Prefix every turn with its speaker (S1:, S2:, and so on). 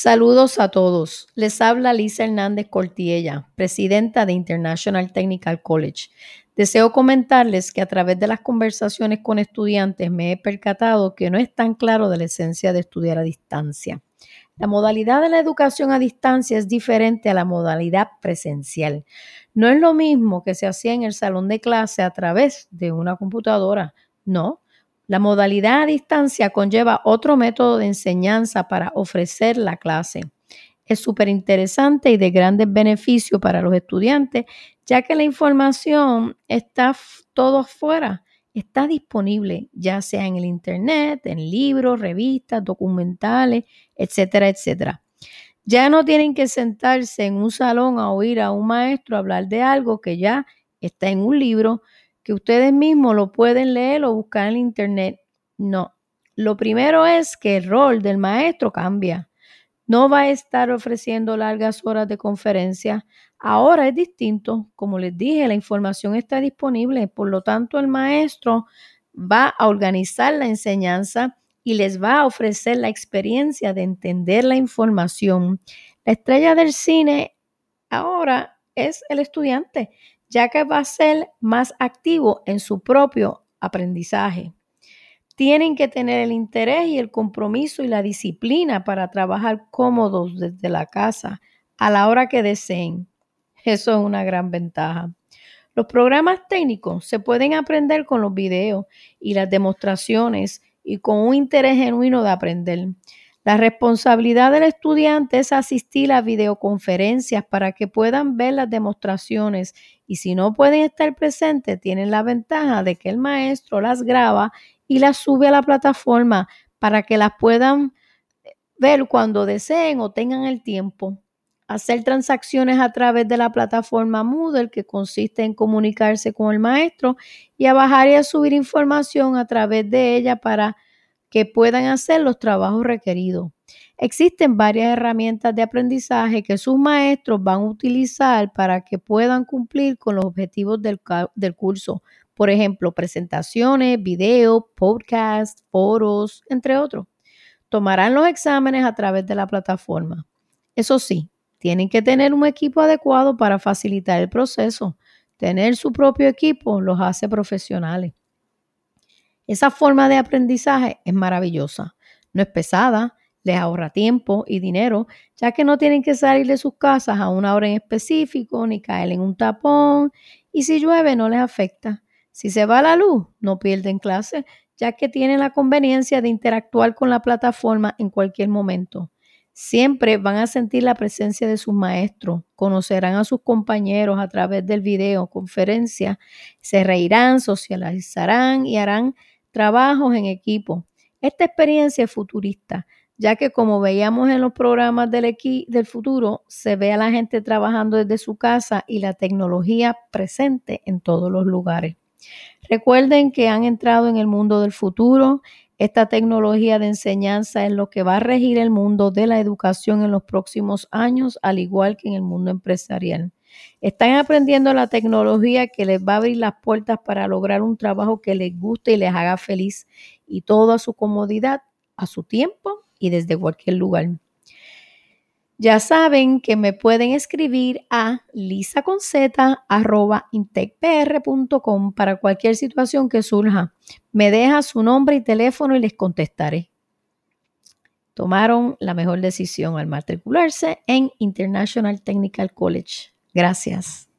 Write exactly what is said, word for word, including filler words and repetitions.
S1: Saludos a todos. Les habla Lisa Hernández Cortiella, presidenta de International Technical College. Deseo comentarles que a través de las conversaciones con estudiantes me he percatado que no es tan claro de la esencia de estudiar a distancia. La modalidad de la educación a distancia es diferente a la modalidad presencial. No es lo mismo que se hacía en el salón de clase a través de una computadora. No. La modalidad a distancia conlleva otro método de enseñanza para ofrecer la clase. Es súper interesante y de grandes beneficios para los estudiantes, ya que la información está f- todo afuera, está disponible, ya sea en el internet, en libros, revistas, documentales, etcétera, etcétera. Ya no tienen que sentarse en un salón a oír a un maestro hablar de algo que ya está en un libro, que ustedes mismos lo pueden leer o buscar en internet. No. Lo primero es que el rol del maestro cambia. No va a estar ofreciendo largas horas de conferencia. Ahora es distinto. Como les dije, la información está disponible. Por lo tanto, el maestro va a organizar la enseñanza y les va a ofrecer la experiencia de entender la información. La estrella del cine ahora es el estudiante, ya que va a ser más activo en su propio aprendizaje. Tienen que tener el interés y el compromiso y la disciplina para trabajar cómodos desde la casa a la hora que deseen. Eso es una gran ventaja. Los programas técnicos se pueden aprender con los videos y las demostraciones y con un interés genuino de aprender. La responsabilidad del estudiante es asistir a videoconferencias para que puedan ver las demostraciones y si no pueden estar presentes, tienen la ventaja de que el maestro las graba y las sube a la plataforma para que las puedan ver cuando deseen o tengan el tiempo. Hacer transacciones a través de la plataforma Moodle, que consiste en comunicarse con el maestro y a bajar y a subir información a través de ella para que puedan hacer los trabajos requeridos. Existen varias herramientas de aprendizaje que sus maestros van a utilizar para que puedan cumplir con los objetivos del, del curso. Por ejemplo, presentaciones, videos, podcasts, foros, entre otros. Tomarán los exámenes a través de la plataforma. Eso sí, tienen que tener un equipo adecuado para facilitar el proceso. Tener su propio equipo los hace profesionales. Esa forma de aprendizaje es maravillosa. No es pesada, les ahorra tiempo y dinero, ya que no tienen que salir de sus casas a una hora en específico ni caer en un tapón. Y si llueve, no les afecta. Si se va la luz, no pierden clase, ya que tienen la conveniencia de interactuar con la plataforma en cualquier momento. Siempre van a sentir la presencia de sus maestros, conocerán a sus compañeros a través del video, conferencia, se reirán, socializarán y harán trabajos en equipo. Esta experiencia es futurista, ya que como veíamos en los programas del, equi- del futuro, se ve a la gente trabajando desde su casa y la tecnología presente en todos los lugares. Recuerden que han entrado en el mundo del futuro. Esta tecnología de enseñanza es lo que va a regir el mundo de la educación en los próximos años, al igual que en el mundo empresarial. Están aprendiendo la tecnología que les va a abrir las puertas para lograr un trabajo que les guste y les haga feliz, y todo a su comodidad, a su tiempo y desde cualquier lugar. Ya saben que me pueden escribir a lisaconzeta arroba intecpr punto com para cualquier situación que surja. Me deja su nombre y teléfono y les contestaré. Tomaron la mejor decisión al matricularse en International Technical College. Gracias.